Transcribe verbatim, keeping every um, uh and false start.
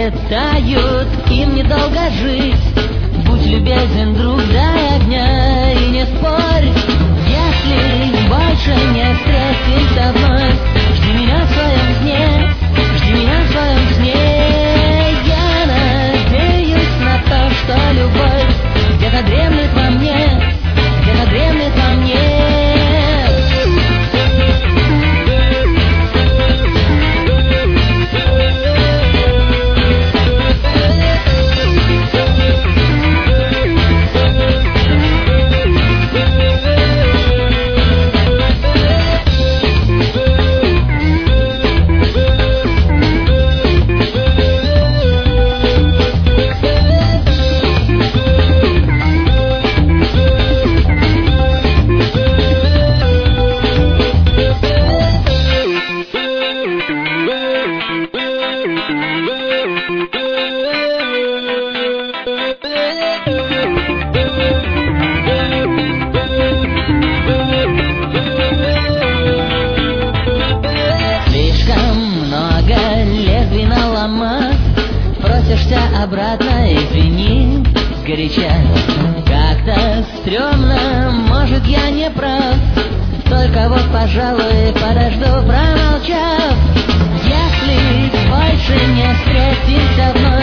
улетают, им недолго жить. Будь любезен, друг, дай огня и не спорь. Если больше не встретимся вновь, жди меня в своем сне, жди меня в своем сне. Я надеюсь на то, что любовь где-то дремлет во мне, где-то дремлет во мне. Просишься обратно, извини, сгоряча. Как-то стрёмно, может, я не прав. Только вот, пожалуй, подожду, промолчав. Если больше не встретимся вновь,